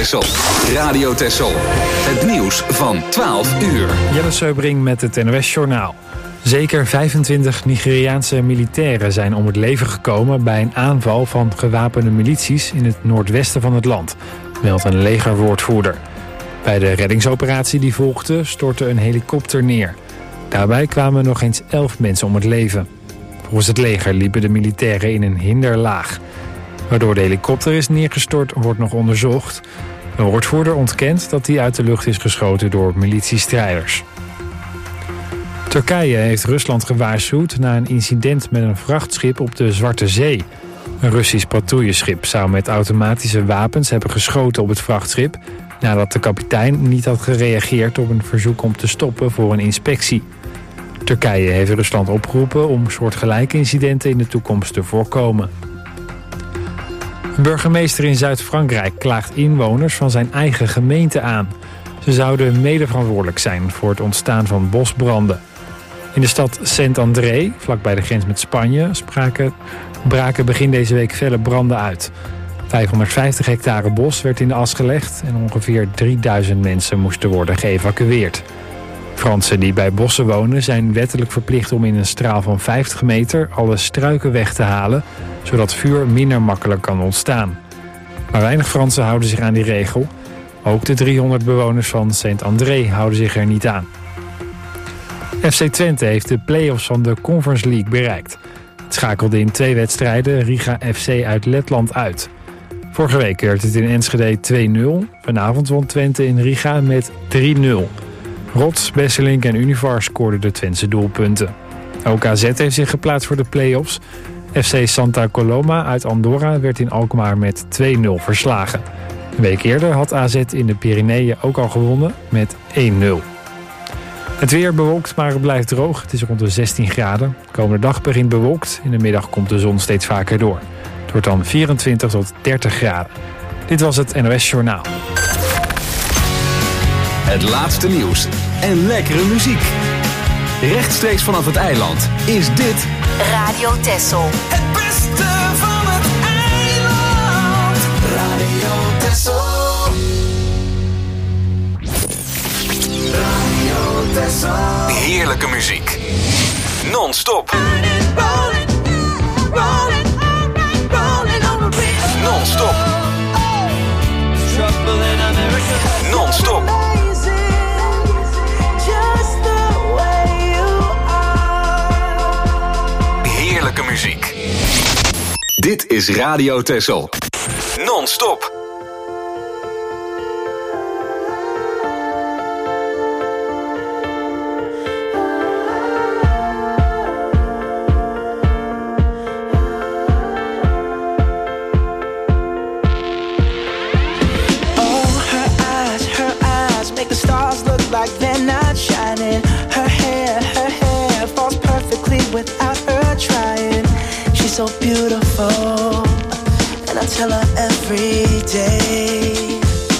Texel. Radio Texel. Het nieuws van 12 uur. Jelle Seubring met het NOS-journaal. Zeker 25 Nigeriaanse militairen zijn om het leven gekomen bij een aanval van gewapende milities in het noordwesten van het land, meldt een legerwoordvoerder. Bij de reddingsoperatie die volgde stortte een helikopter neer. Daarbij kwamen nog eens 11 mensen om het leven. Volgens het leger liepen de militairen in een hinderlaag. Waardoor de helikopter is neergestort wordt nog onderzocht. Een woordvoerder ontkent dat die uit de lucht is geschoten door militiestrijders. Turkije heeft Rusland gewaarschuwd na een incident met een vrachtschip op de Zwarte Zee. Een Russisch patrouilleschip zou met automatische wapens hebben geschoten op het vrachtschip nadat de kapitein niet had gereageerd op een verzoek om te stoppen voor een inspectie. Turkije heeft Rusland opgeroepen om soortgelijke incidenten in de toekomst te voorkomen. Een burgemeester in Zuid-Frankrijk klaagt inwoners van zijn eigen gemeente aan. Ze zouden medeverantwoordelijk zijn voor het ontstaan van bosbranden. In de stad Saint-André, vlakbij de grens met Spanje, braken begin deze week felle branden uit. 550 hectare bos werd in de as gelegd en ongeveer 3000 mensen moesten worden geëvacueerd. Fransen die bij bossen wonen zijn wettelijk verplicht om in een straal van 50 meter alle struiken weg te halen, zodat vuur minder makkelijk kan ontstaan. Maar weinig Fransen houden zich aan die regel. Ook de 300 bewoners van Saint-André houden zich er niet aan. FC Twente heeft de play-offs van de Conference League bereikt. Het schakelde in 2 wedstrijden Riga FC uit Letland uit. Vorige week werd het in Enschede 2-0. Vanavond won Twente in Riga met 3-0. Rots, Besselink en Univar scoorden de Twentse doelpunten. Ook AZ heeft zich geplaatst voor de play-offs. FC Santa Coloma uit Andorra werd in Alkmaar met 2-0 verslagen. Een week eerder had AZ in de Pyreneeën ook al gewonnen met 1-0. Het weer bewolkt, maar het blijft droog. Het is rond de 16 graden. De komende dag begint bewolkt. In de middag komt de zon steeds vaker door. Het wordt dan 24 tot 30 graden. Dit was het NOS Journaal. Het laatste nieuws en lekkere muziek. Rechtstreeks vanaf het eiland is dit Radio Texel. Het beste van het eiland. Radio Texel. Radio Texel. heerlijke muziek. Non-stop. Non-stop. Non-stop. Heerlijke muziek. Dit is Radio Texel. Non-stop. Like they're not shining. Her hair falls perfectly without her trying. She's so beautiful, and I tell her every day.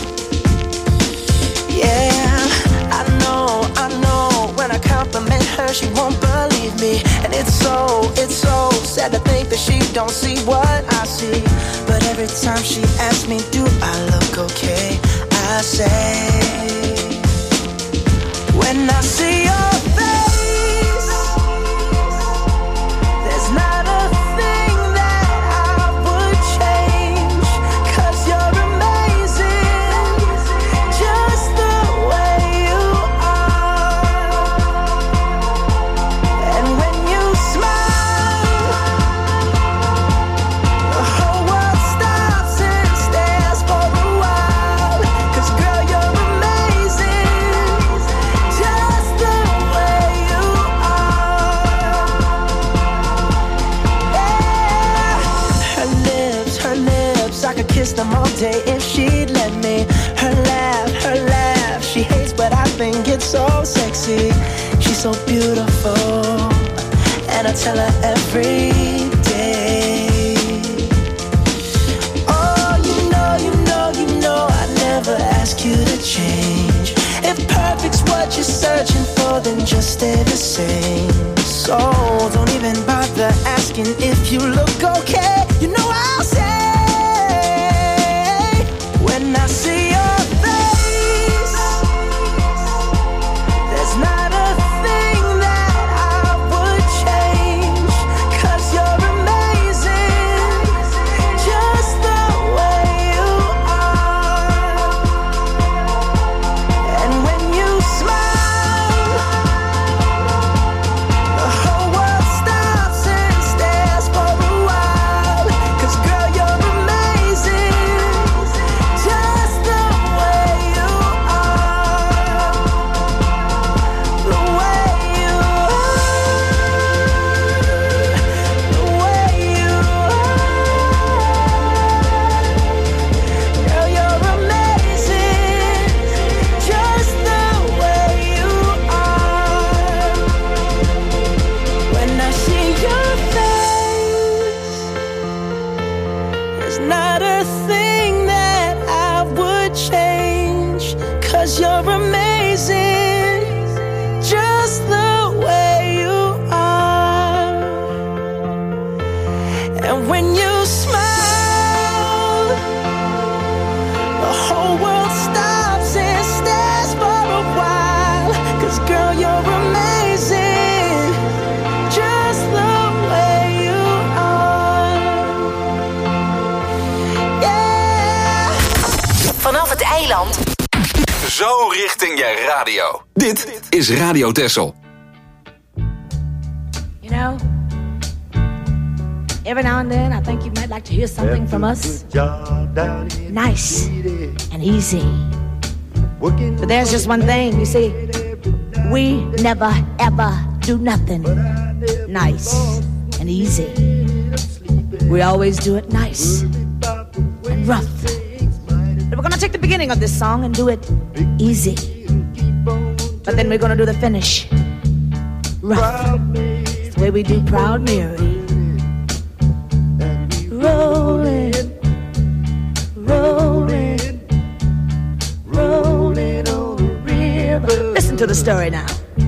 Yeah, I know. When I compliment her, she won't believe me, and it's so sad to think that she don't see what I see. But every time she asks me, do I look okay? I say, when I see your face, there's not a thing that I would change, 'cause you're amazing, just the way you are. And when you smile, the whole world stops and stares for a while, 'cause girl, you're amazing, just the way you are. Yeah. Her lips, I could kiss them all day if she'd let me. Her laugh, she hates but I think it's so sexy. She's so beautiful, and I tell her every day. Oh, you know I never ask you to change. If perfect's what you're searching for, then just stay the same. So don't even bother asking if you look okay. You know I'll say, when I see you. you're amazing, just the way you are. And when you smile, the whole world stops and stares for a while. 'Cause girl, you're amazing, just the way you are. Yeah. Vanaf het eiland. Zo richting je radio. Dit is Radio Texel. You know, every now and then I think you might like to hear something from us. Nice and easy. But there's just one thing, you see. We never ever do nothing nice and easy. We always do it nice and rough. But we're gonna take the beginning of this song and do it easy. But then we're gonna do the finish rough. It's the way we do Proud Mary. Rolling, rolling, rolling on the river. Listen to the story now.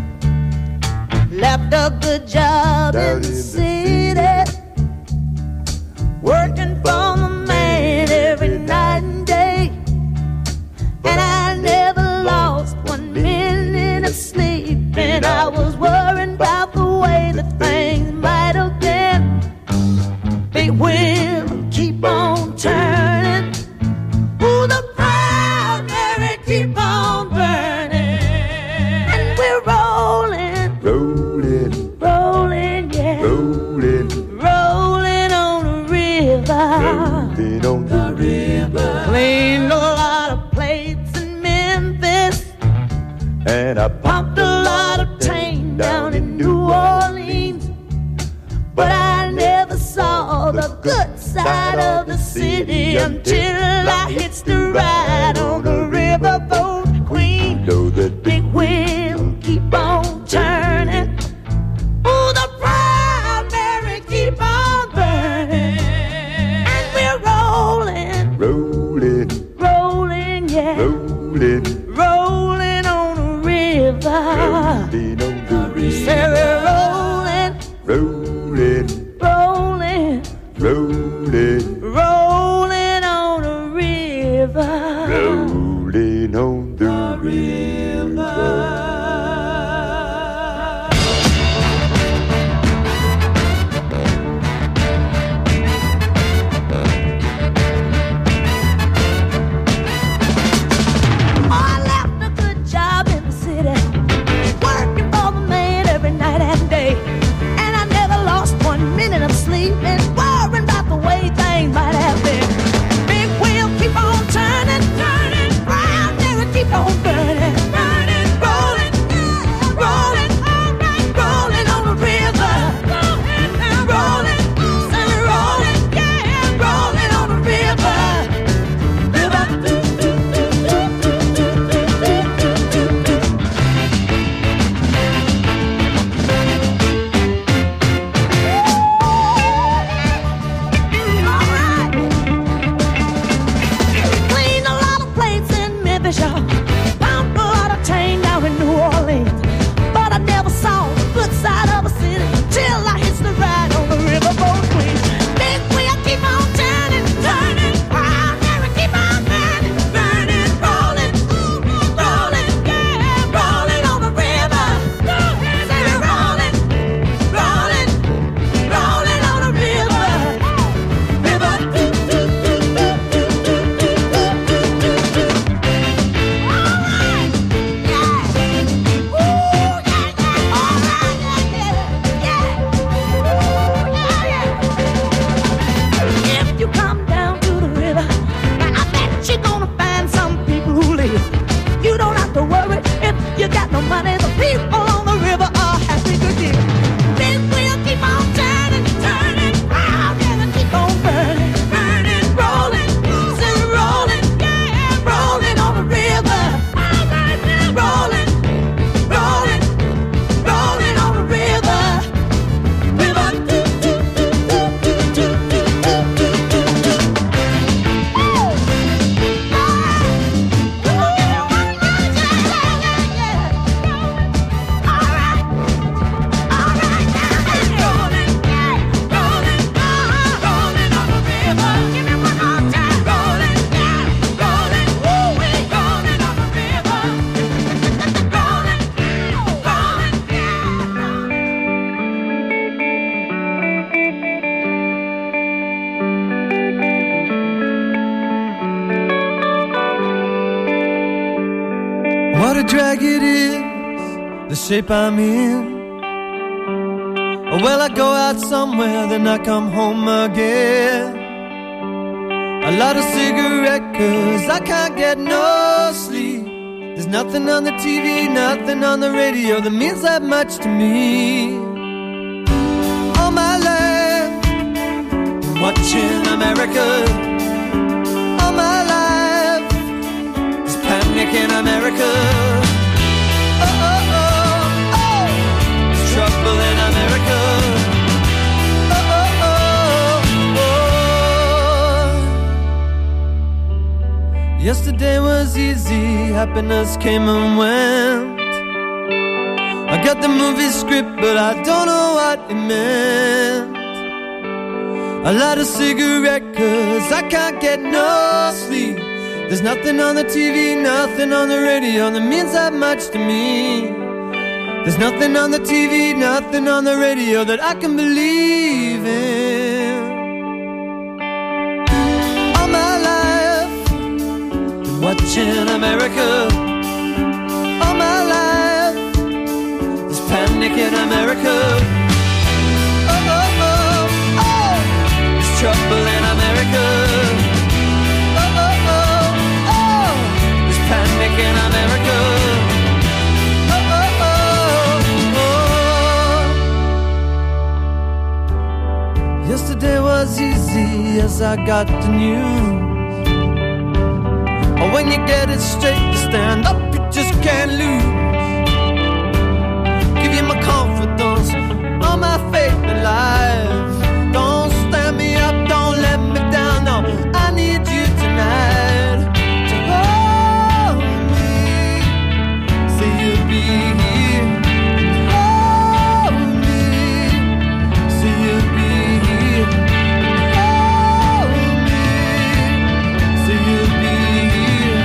Left a good job in the city, working for the man every night and day. And I never lost 1 minute of sleep, and I was worried about the way that things might have been. Big wheel keep on turning, ooh, the Proud Mary keep on burning. And we're rolling, Rolling, rolling, yeah, rolling, rolling on the river. rolling on the river. Cleaned a lot of plates in Memphis, And I pumped a lot of tang down in New Orleans. But I never saw the good side of the city until I hitched the ride on the riverboat queen. know that Big wheel keep on turning, ooh, the Proud Mary keep on burning. And we're rolling, rolling, rolling, yeah, rolling, rolling on the river. rolling on the Say river. we're rolling, Rolling, rolling, rolling, rolling on the river. rolling on the river. I left a good job in the city, working for the man every night and day. And I never lost 1 minute of sleep, and worrying about the way things might have been. Big wheel keep on turning, turning, Proud Mary keep on burning, burning, rolling, rolling, rolling on the river, rolling, rolling, yeah, rolling on the river. Cleaned a lot of plates in Memphis, y'all. What a drag it is, the shape I'm in. Well, I go out somewhere, then I come home again. A lot of cigarette, 'cause I can't get no sleep. There's nothing on the TV, nothing on the radio that means that much to me. All my life, watching America. All my life, there's panic in America. Oh, oh, oh, oh, there's trouble in America. Oh, oh, oh, oh. Yesterday was easy, happiness came and went. I got the movie script, but I don't know what it meant. I light a cigarette, 'cause I can't get no sleep. There's nothing on the TV, nothing on the radio that means that much to me. There's nothing on the TV, nothing on the radio that I can believe in. All my life, been watching America. All my life, there's panic in America. Oh, oh, oh, oh, there's trouble in America. Oh, oh, oh, oh, there's panic in America. Oh, oh, oh, oh. Yesterday was easy as I got the news. Oh, when you get it straight to stand up, you just can't lose. Give you my confidence, all my faith in life. Don't stand me up, don't let me down, no, I need you tonight to hold me, say you'll be here. Hold me, say you'll be here. Hold me, say you'll be here.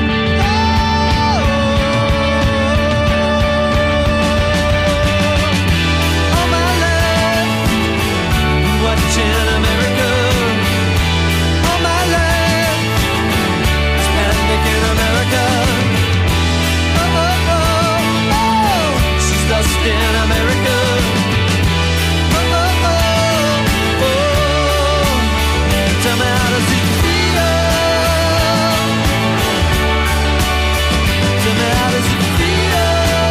All my life, watching America. All my life, it's panic in America. Oh, oh, oh, oh, she's lost in America. Oh, oh, oh, oh, tell me how does it feel? Tell me how does it feel?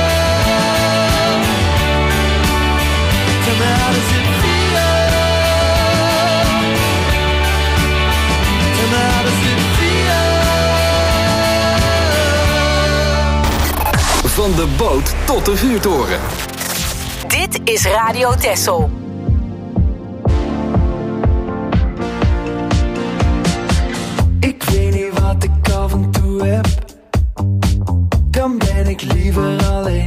Tell me how does it feel? Tell me how does it feel? Van de boot tot de vuurtoren. Dit is Radio Texel. Ik weet niet wat ik af en toe heb, dan ben ik liever alleen.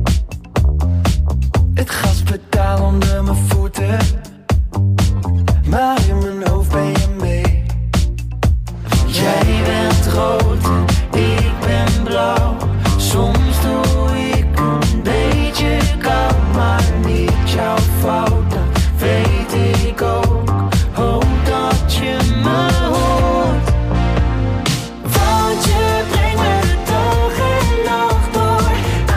Het gaspedaal onder mijn voeten, maar in mijn hoofd ben je mee. Jij bent rood, ik ben blauw. Soms doe ik een beetje koud, maar niet jouw fout. Dat weet ik ook, hoop dat je me hoort. Want je brengt me de dag en nacht door.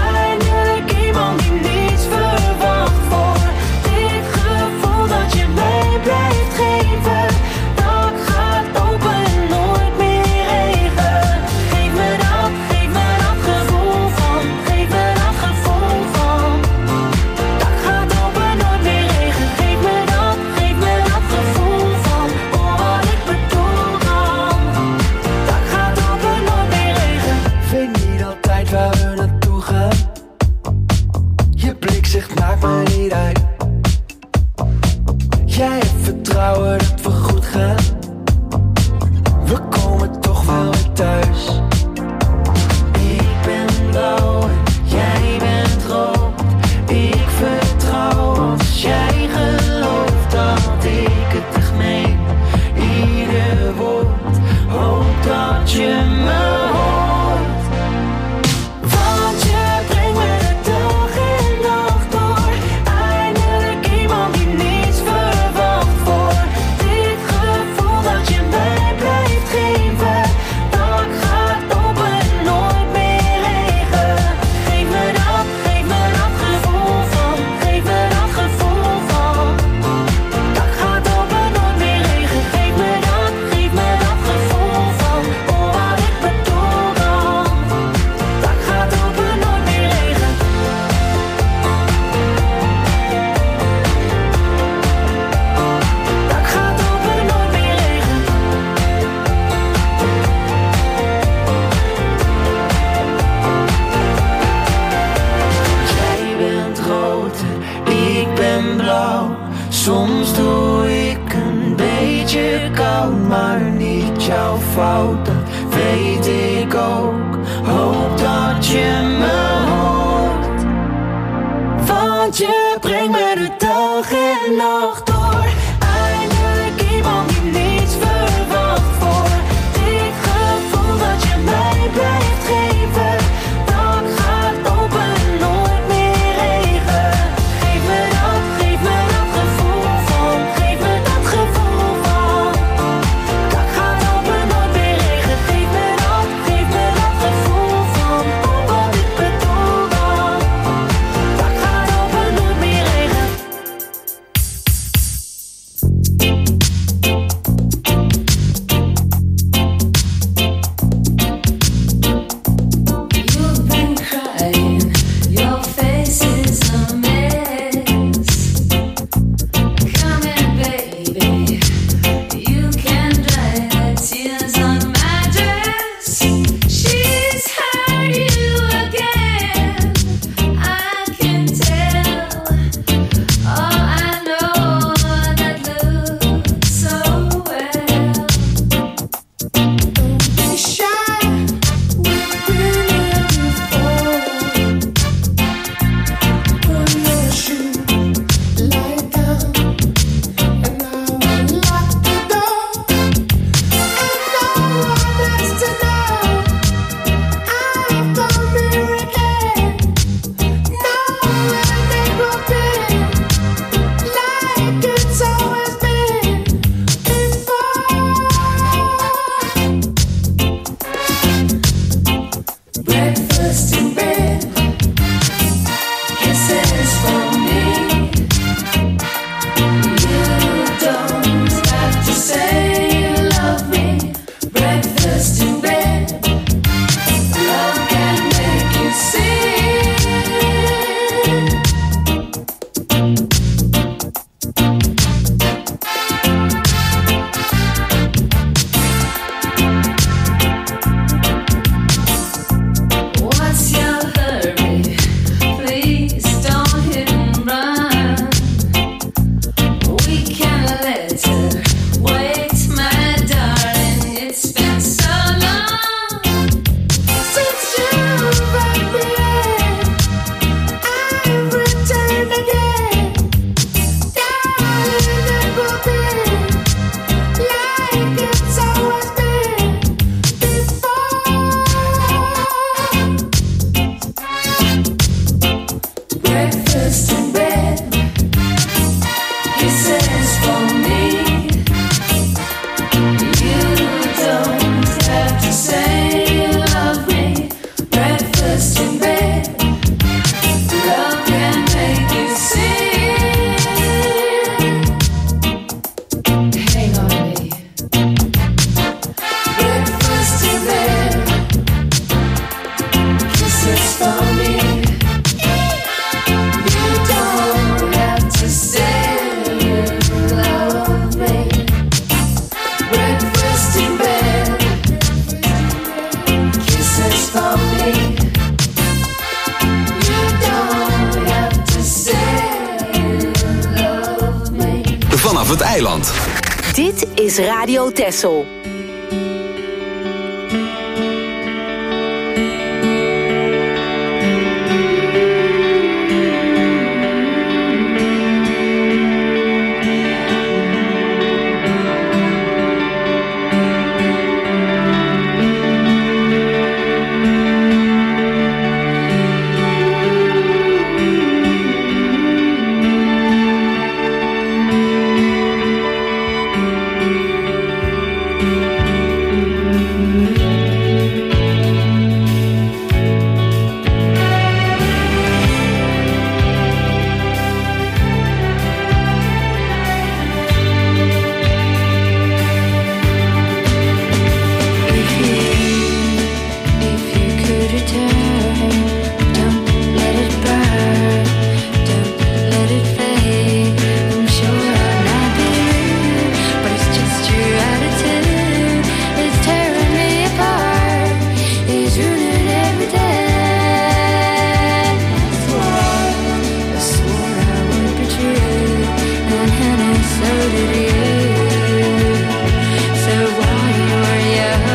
fout, dat weet ik ook. Hoop dat je me hoort, want je brengt me de dag en nacht door. Eindelijk iemand die niets verwacht voor dit gevoel dat je mij blijft geven. Dak gaat open, nooit meer regen. Geef me dat gevoel van, geef me dat gevoel van. Dak gaat open, nooit meer regen. Geef me dat gevoel van, oh wat ik bedoel dan. Dak gaat open, nooit meer regen. You've been crying, your face is a mess. Come in, baby, you can dry the tears on my dress. She's hurt you again, I can tell. Oh, I know that looks so well. Don't be shy. Breakfast in bed, kisses from me. You don't have to say you love me. Breakfast in bed, love can make you see. What's your hurry? Please don't hit and run. We can let her wait, my darling. It's been so long since you've been. I've returned again. Darling, it will be like it's always been before. Breakfast in bed, kisses from me. You don't have to say you love me. Breakfast in bed, love can make you sing. Hang on me. Breakfast in bed, kisses from me. You don't have to say you love me. Breakfast in bed, kisses from me. You don't have to say you love me. Vanaf het eiland. Dit is Radio Texel. So did you. So while you're young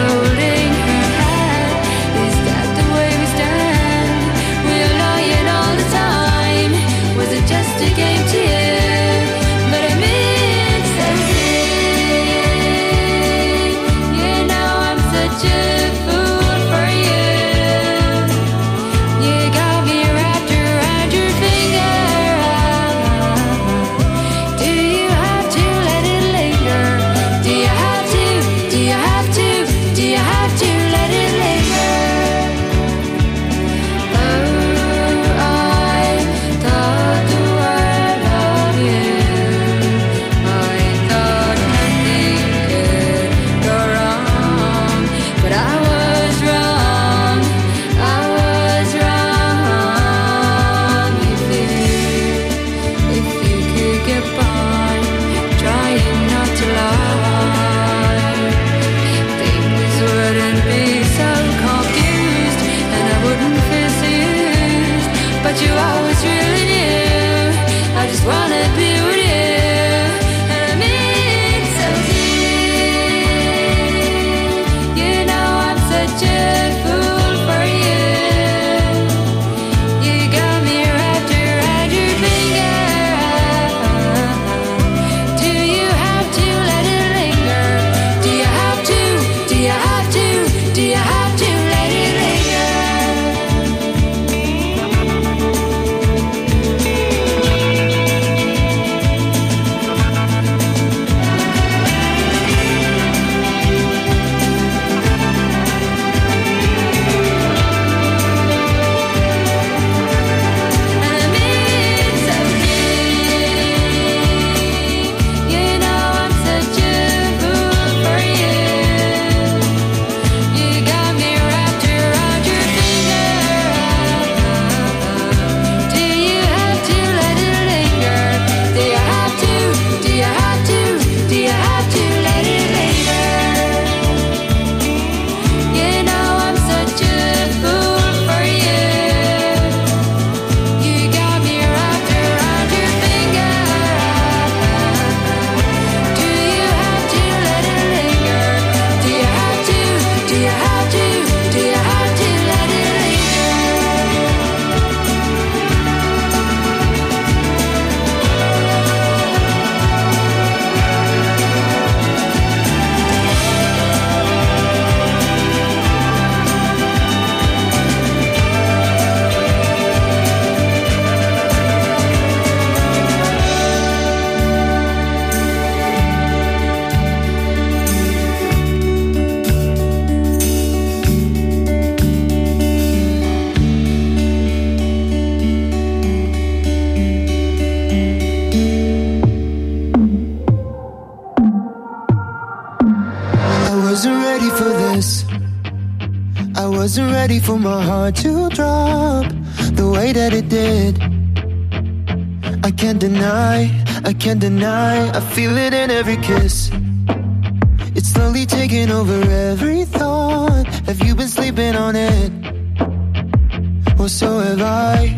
wasn't ready for my heart to drop the way that it did. I can't deny, I feel it in every kiss. It's slowly taking over every thought. Have you been sleeping on it? Well, so have I.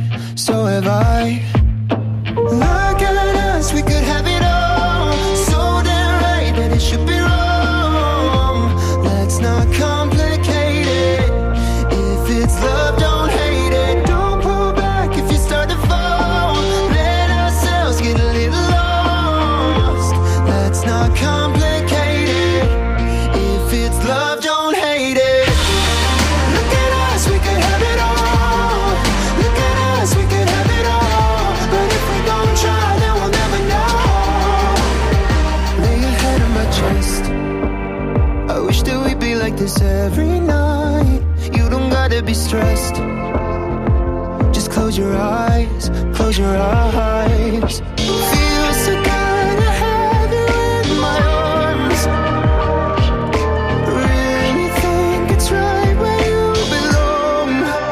Look at us, we could have it all. So damn right that it should be wrong. Let's not complicate it. If it's love, don't hate it. Don't pull back if you start to fall. Let ourselves get a little lost. Let's not complicate it. If it's love, don't hate it. Look at us, we could have it all. Look at us, we could have it all. But if we don't try, then we'll never know. Lay your head on my chest. I wish that we'd be like this every night. You don't gotta be stressed. Just close your eyes, close your eyes. Feels so good to have you in my arms. Really think it's right where you belong.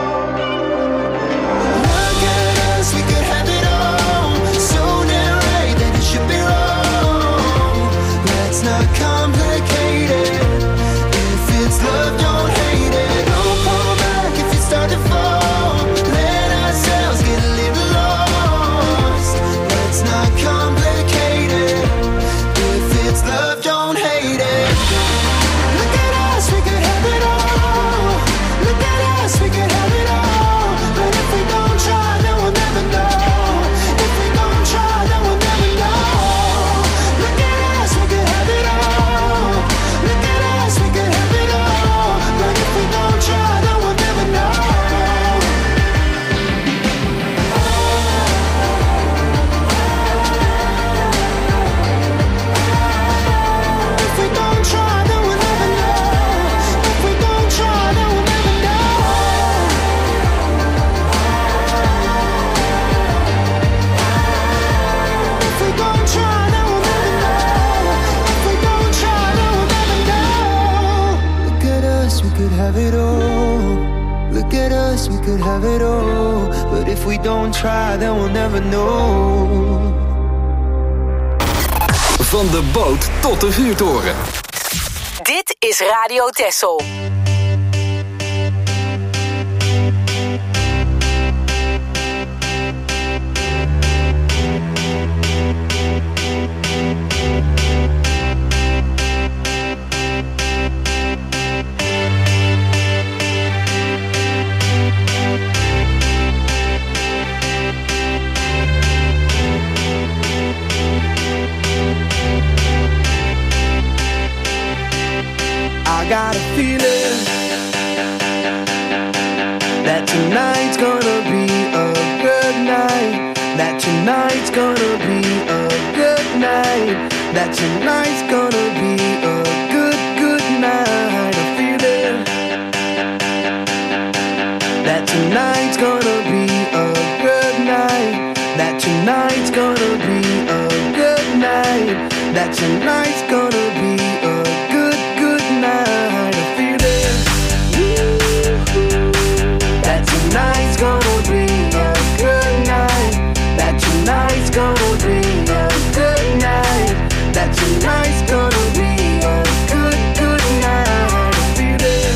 Look at us, we could have it all. So damn right that it should be wrong. Let's not complicate it. If it's love, don't hate it. Don't pull back if you start to fall. Let ourselves get a little lost. Let's not complicate it. If it's love, don't hate it. Look at us, we could have it all. Look at us, we could have it all. But if we don't try, then we'll never know. If we don't try, then we'll never know. Look at us, we could have it all. Look at us, we could have it all. But if we don't try, then we'll never know. If we don't try, then we'll never know. If we don't try, then we'll never know. If we don't try, then we'll never know. If we don't try, then we'll never know. Look at us, we could have it all. Look at us, we could have it all. But if we don't try, then we'll never know. Van de boot tot de vuurtoren. Dit is Radio Texel. I got a feeling that tonight's gonna be a good night. That tonight's gonna be a good night. That tonight's gonna be a good night. A feeling that tonight's gonna be a good night. That tonight's gonna be a good night. That tonight's gonna be a good night. A feeling that tonight's gonna be a good night. That tonight's gonna be a good night. That tonight's gonna be a good night. A feeling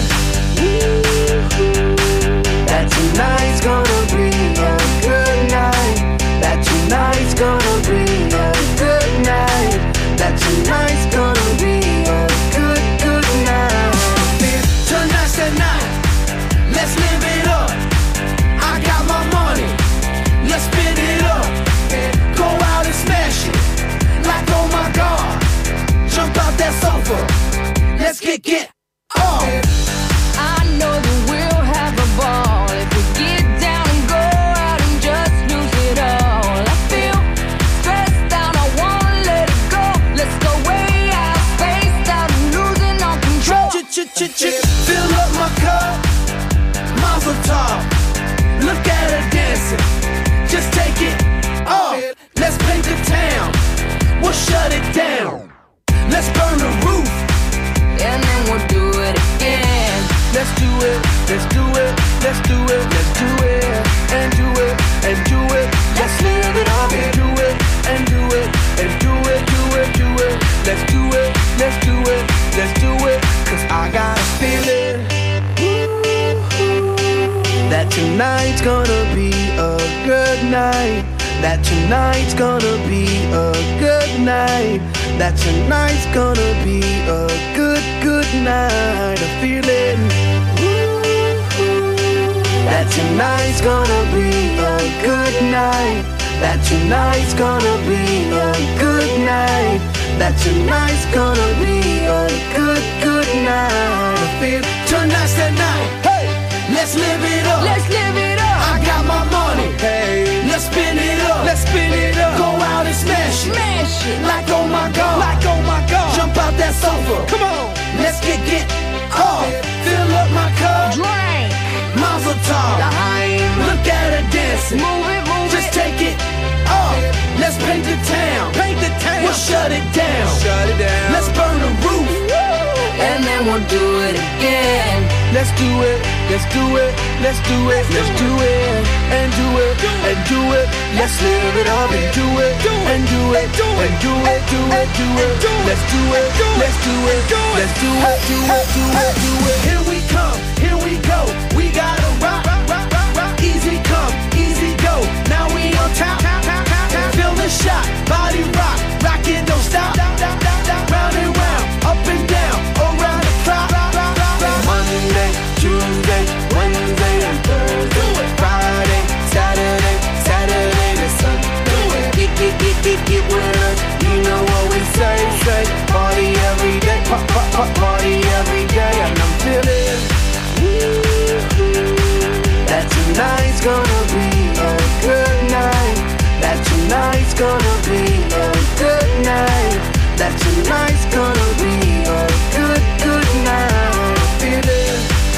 that tonight's gonna be a good night. That tonight's gonna be a good night. That tonight's gonna be a good night. Tonight's the night, let's live it up. I got my money, let's spin it up. Go out and smash it, like oh my God. Jump out that sofa, let's get on. I know that we'll have a ball if we get down and go out and just lose it all. I feel stressed out, I wanna let it go. Let's go way out, spaced out, and losing all control. Fill up my cup, Mazel tov. Look at her dancing, just take it off. Let's paint the town, we'll shut it down. Let's burn the roof, And then we'll do it again. let's do it let's do it, let's do it, let's do it, and do it, and do it. Let's live it up and do it, and do it, and do it, do it, do it. Let's do it, let's do it, let's do it. 'Cause I got a feeling that tonight's gonna be a good night. That tonight's gonna be a good night. That tonight's gonna be a good, good night. A feeling that tonight's gonna be a good night. That tonight's gonna be a good night. That tonight's gonna be a good, good night. I feel tonight's the night. Hey, let's live it up. Let's live it up. I got my money. Hey, let's spin it up. Let's spin it up. Go out and smash it. Smash it. Like oh my god. Like oh my god. Jump out that sofa. Come on. Let's get off. Fill up my cup. Drink. Mazel tov. Look at her dancing. Move it, move Just it. take it off. Let's paint the town. Paint the town. We'll shut it down. Shut it down. Let's burn the roof. And then we'll do it again. Let's do it. Let's do it. Let's do it. Let's do it. And do it. And do it. Let's live it up and do it. And do it. And do it. Do it. Do it. Let's do it. Let's do it. Let's do it. Do it. Do it. Do it. Here we come. Here we go. We gotta rock. Easy come. Easy go. Now we on top. Feel the shot. Body rock. Rock it. Don't stop. Round and round. Up and down. Around the clock. Monday, Tuesday, Wednesday, and Thursday. Friday, Saturday, Saturday to Sunday. Get with us. You know what we say. Party every day. Party every day. And I'm feeling that tonight's gonna be a good night. That tonight's gonna be a good night. That tonight's gonna be a good, good night. Feeling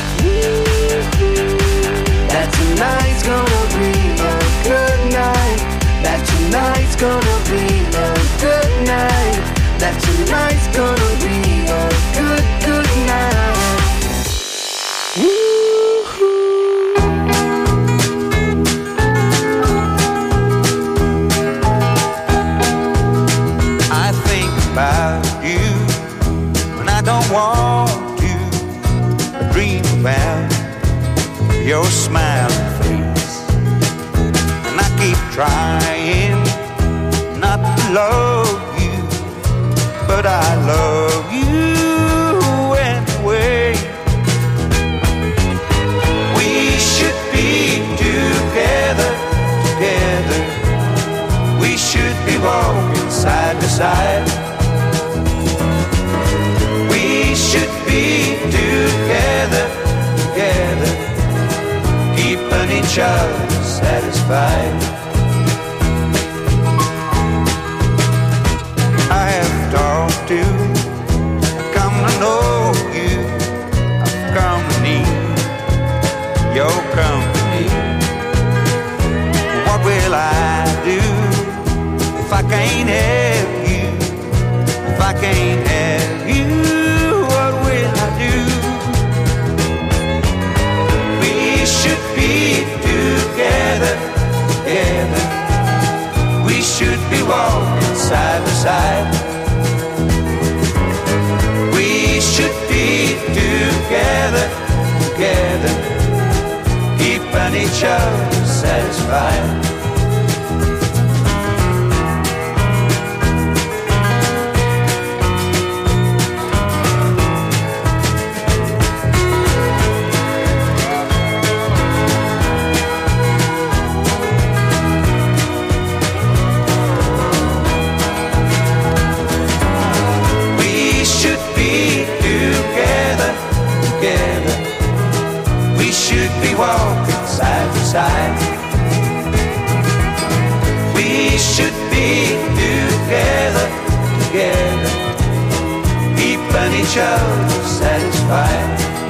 that tonight's gonna be a good night. That tonight's gonna be a good night. That tonight's gonna be a good, good night. I think about you when I don't want to. I dream about your smiling face, and I keep trying not to love you, but I love you anyway. We should be together, together. We should be walking side by side. We should be together, together, keeping each other satisfied. I have talked to, come to know you. I've come to need your company. What will I do if I can't have you? If I can't have you, what will I do? We should be together, together. We should be walking side by side. We should be together, together, keeping each other satisfied. Walking side by side. We should be together, together, keeping each other satisfied.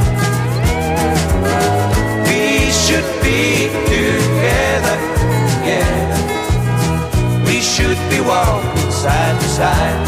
We should be together, together. We should be walking side by side.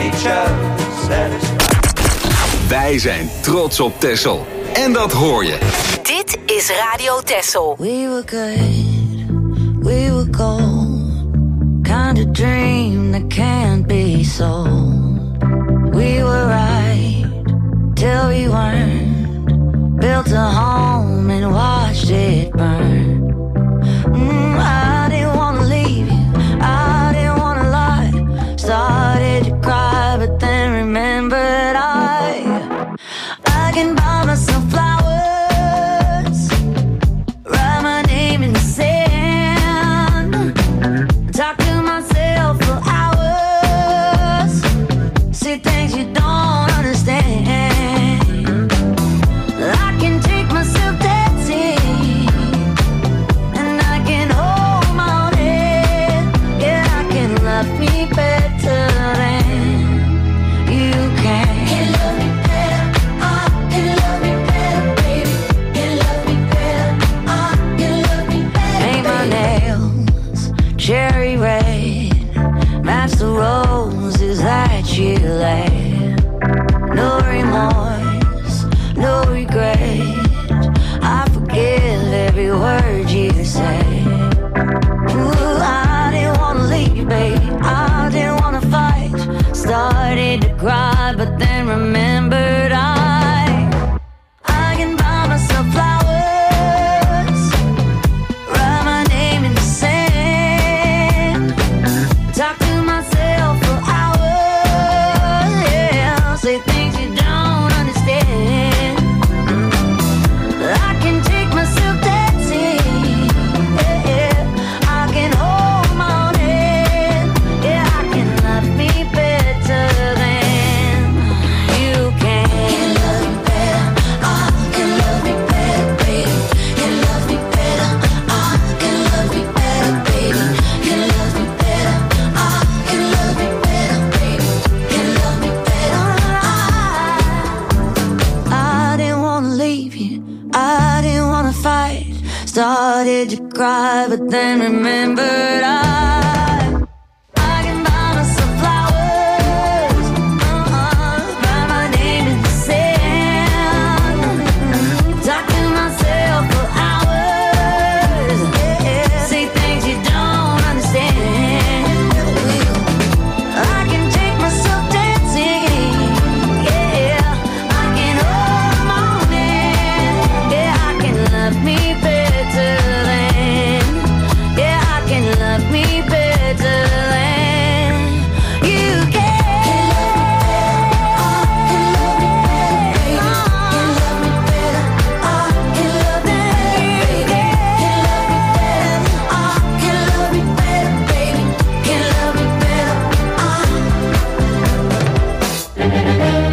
each other satisfied. Wij zijn trots op Texel. En dat hoor je. Dit is Radio Texel. We were good, we were gold. Kind of dream that can't be sold. We were right till we weren't. Built a home and watched it burn. I didn't wanna leave you, I didn't wanna lie. Started to cry, but then remembered I can buy myself flowers, write my name in the sand, talk to myself for hours, see things you don't understand. I can take myself dancing, and I can hold my own head. Yeah, I can love me better than you can. Can love me better, can love me better, baby. Can love me better, can love me better. Paint my nails cherry red, match the roses that you laid. No remorse, no regret. I forgive every word you say. Ooh, I didn't wanna leave, baby. I didn't wanna fight. Started to cry, but then remembered I can buy myself flowers, write my name in the sand, talk to myself for hours, yeah, say things you don't understand. I can take myself dancing, yeah, I can hold my own head, yeah, I can love me better than you can. Can love me better, can love me better, baby. Can love me better, can love me better, baby. Can love me better, can love me better, baby. Can love me better. I didn't wanna leave you, I didn't wanna fight. Started to cry, but then remembered I can buy myself flowers, write my name in the sand, talk to myself for hours, yeah, say things you don't understand. I can take myself dancing, yeah, I can hold my own hand, yeah, I can love me better than, yeah, I can love me better than you can. Can love me better, can love me better, can love me better, baby. Can love me better, can love me better, baby.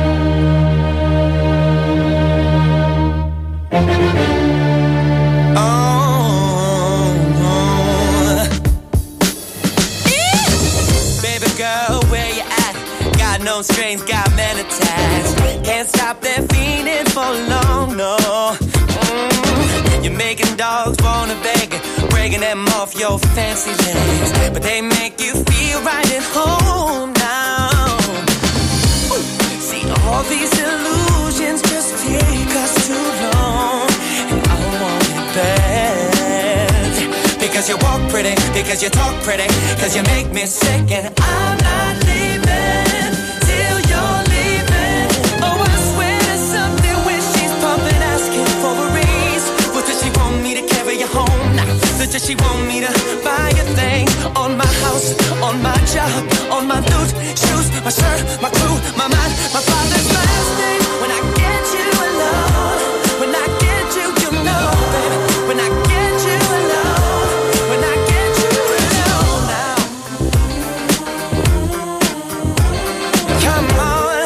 Baby girl, where you at? Got no strings, got men attached. Can't stop that feeling for long, no. You're making dogs wanna beg, breaking them off your fancy legs, but they make you feel right at home now. See, all these illusions just take us too long, and I want it bad. Because you walk pretty, because you talk pretty, because you make me sick, and I'm not leaving till you're leaving. Oh, I swear there's something when she's pumping, asking for a raise. What does she want me to carry you home? Nah, does she want me to buy a thing? On my house, on my job, on my loot, shoes, my shirt, my crew, my mind, my father's last name. When I get you alone, when I get you, you know, baby. When I get you alone, when I get you alone now. Come on,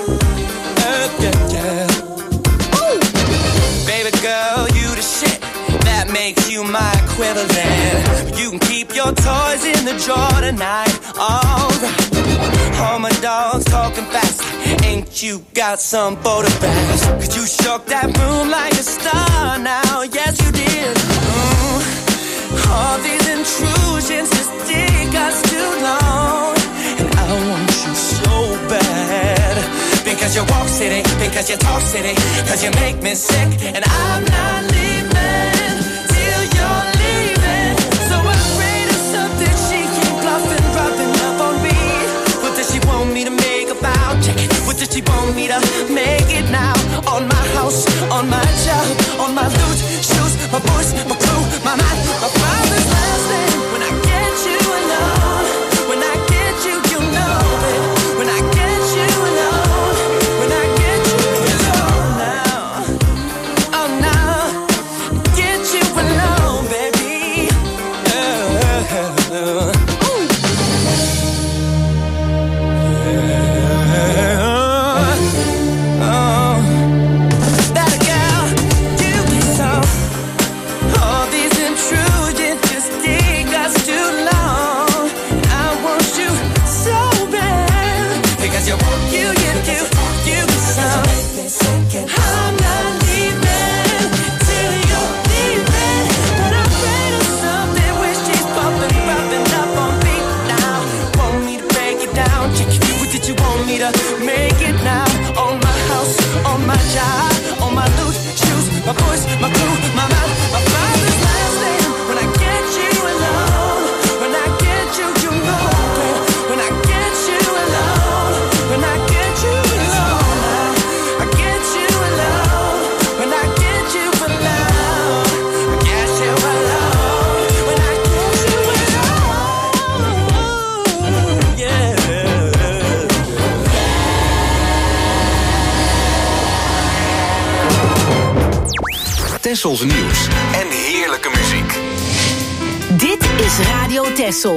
yeah. Ooh. Baby girl, you the shit that makes you my equivalent. You can keep your toys in the drawer tonight, alright. All my dogs talking fast, ain't you got some photographs? Cause you shook that room like a star now, yes you did. All these intrusions just take us too long, and I want you so bad. Cause you talk city, cause you make me sick. And I'm not leaving till you're leaving. So afraid of something she keep bluffing, rubbing up on me. What does she want me to make a vow? Check it. What does she want me to make it now? On my house, on my job, on my loot, shoes, my voice, my crew, my mind, my father's last name. When I get you alone, when I get you, you know it. When I get you alone, when I get you alone now, oh now, get you alone, baby. That girl, you get some. All these intrusions just take us too long. I want you so bad because you want you get some. I'm not leaving till you're leaving, but I'm afraid of something when she's popping up on me now. Want me to break it down? What did you want me to make it now? On my house, on my job, on my loot, shoes, my voice, my crew, my mouth, my father's last name. When I get you alone, when I get you, you know it. When I get you alone, when I get you alone, I get you alone. When I get you alone, I get you alone. When I get you alone, yeah. Tessels nieuws en heerlijke muziek. Dit is Radio Tessel.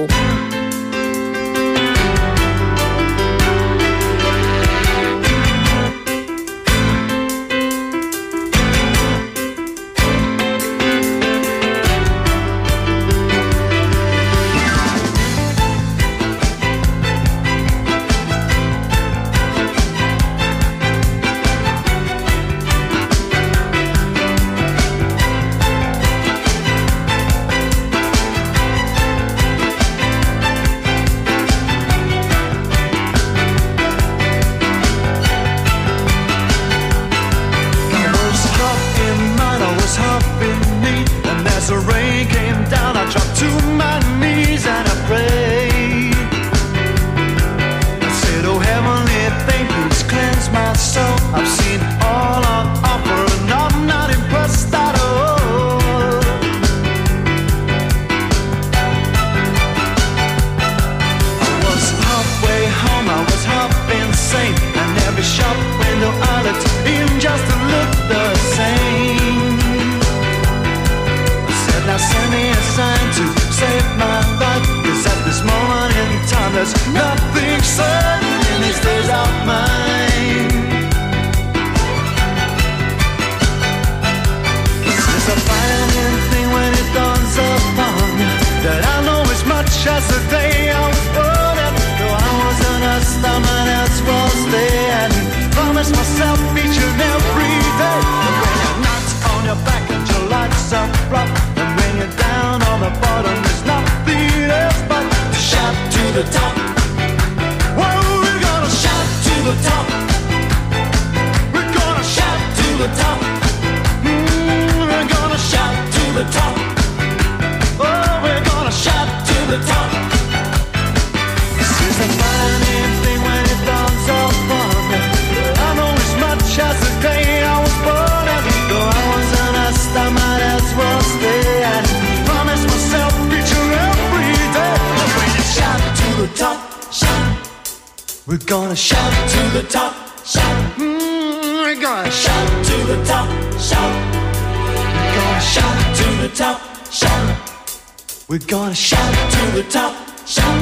We're gonna shout to the top, shout. We're gonna shout to the top, shout. We're gonna shout to the top, shout. We're gonna shout to the top, shout.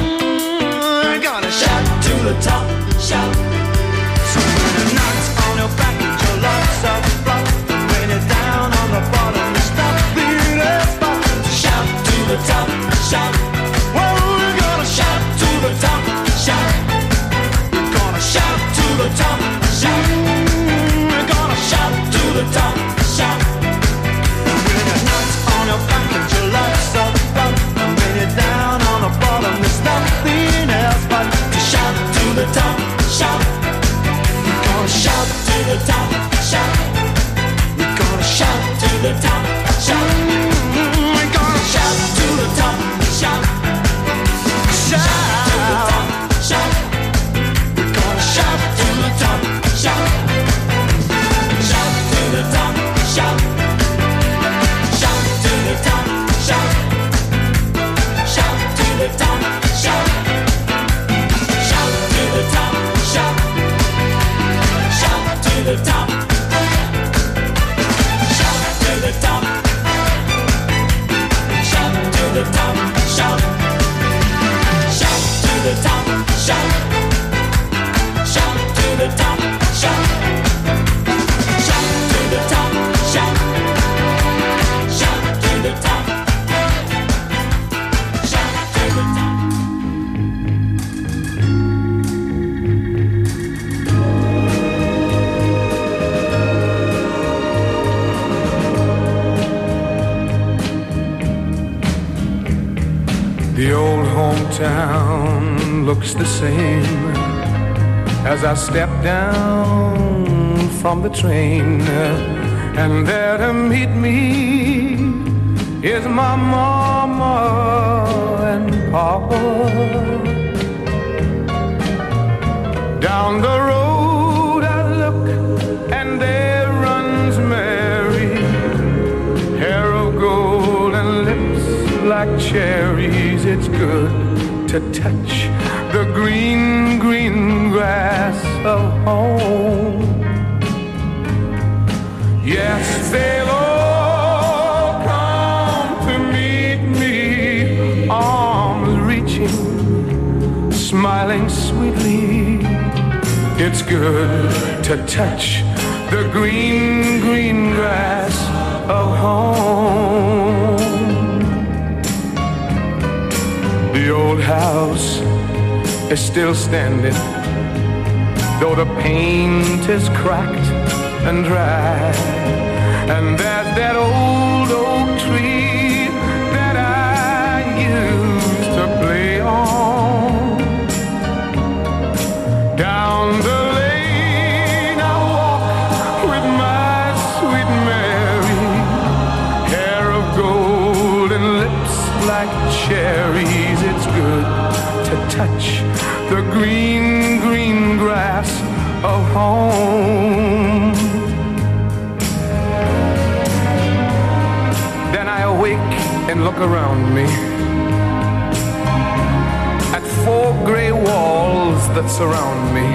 We're gonna shout to the top, shout. So when the knocks on your back and your lungs are blocked, and when you're down on the bottom, there's nothing else but to shout to the top, shout. Well, we're gonna shout to the top, shout. Shout to the top, shout. We're gonna shout to the top, shout. And when your knocks on your back and your life's up, and when you're down on the bottom, there's nothing else but to shout to the top, shout. We're gonna shout to the top, shout. We're gonna shout to the top, shout. We're gonna shout to the top, shout. Shout to the top, shout. We're gonna shout to the top, shout. Shout to the top, shout. Shout to the top, shout. Shout to the top, shout. Shout to the top, shout. Shout to the top. Shout to the top. Shout to the top, shout. Shout to the top, shout. Shout to the top, shout. Shout to the top, shout. Shout to the top. Shout to the top. The old hometown looks the same as I step down from the train, and there to meet me is my mama and papa. Down the road I look and there runs Mary, hair of gold and lips like cherries. It's good to touch the green, green grass of home. Yes, they'll all come to meet me, arms reaching, smiling sweetly. It's good to touch the green, green grass of home. The old house is still standing, though the paint is cracked and dry. And there's that old oak tree that I used to play on. Down the lane I walk with my sweet Mary, hair of gold and lips like cherries. It's good to touch the green, green grass of home. Then I awake and look around me at four gray walls that surround me,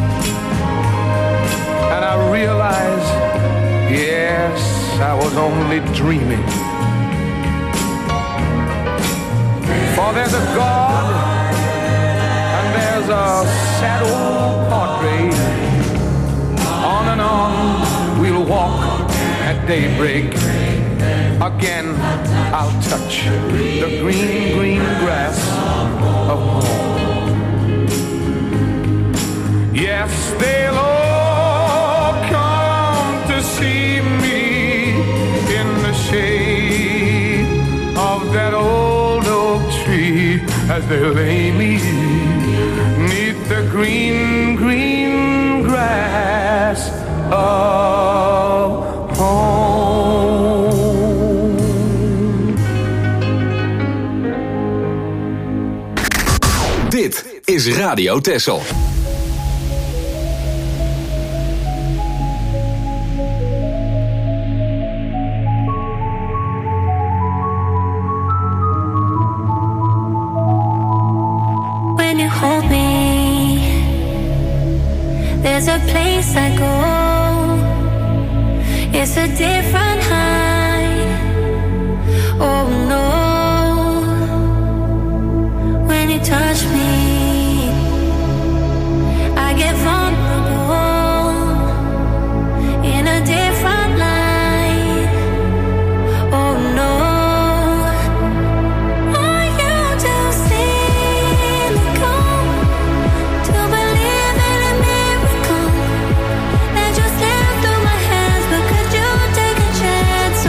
and I realize, yes, I was only dreaming. For there's a God and there's a sad old portrait. On and on we'll walk at daybreak. Again I'll touch the green, green grass of home. Yes, they'll all come to see me in the shade of that old oak tree, as they lay me neath the green, green grass of home. Dit is Radio Texel. There's a place I go, it's a different high. Oh no, when you touch me, I get vulnerable in a different light. Oh no, are you to see me come to believe in a miracle that just slipped through my hands? But could you take a chance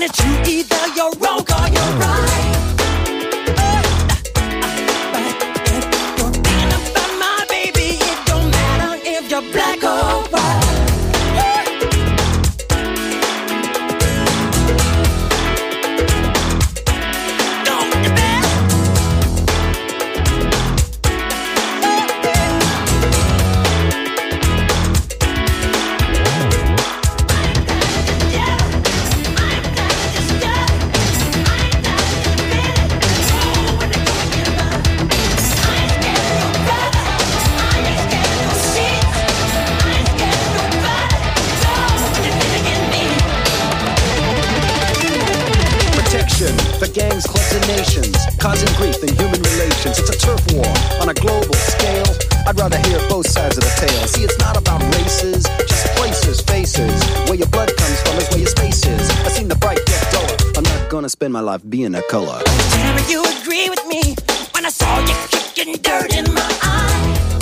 it's you, either you're wrong or you're right. Black or white. For gangs, clubs, and nations, causing grief in human relations. It's a turf war on a global scale. I'd rather hear both sides of the tale. See, it's not about races, just places, faces. Where your blood comes from is where your space is. I've seen the bright get duller. I'm not gonna spend my life being a color. Tell me you agree with me when I saw you kicking dirt in my eye.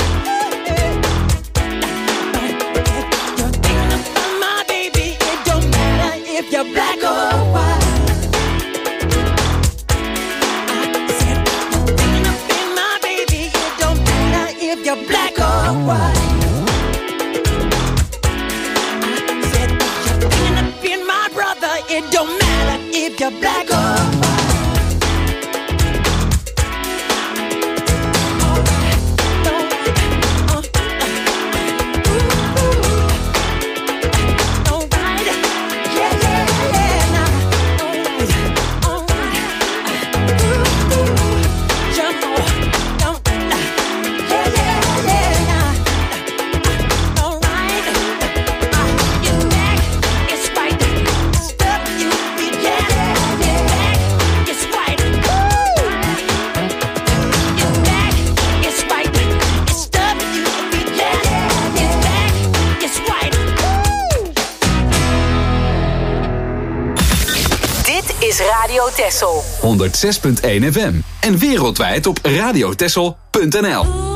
You're thinking about my baby. It don't matter if you're black or white. You're black or white. I said you're thinking of being my brother. It don't matter if you're black or white. Radio Texel 106.1 FM en wereldwijd op radiotexel.nl.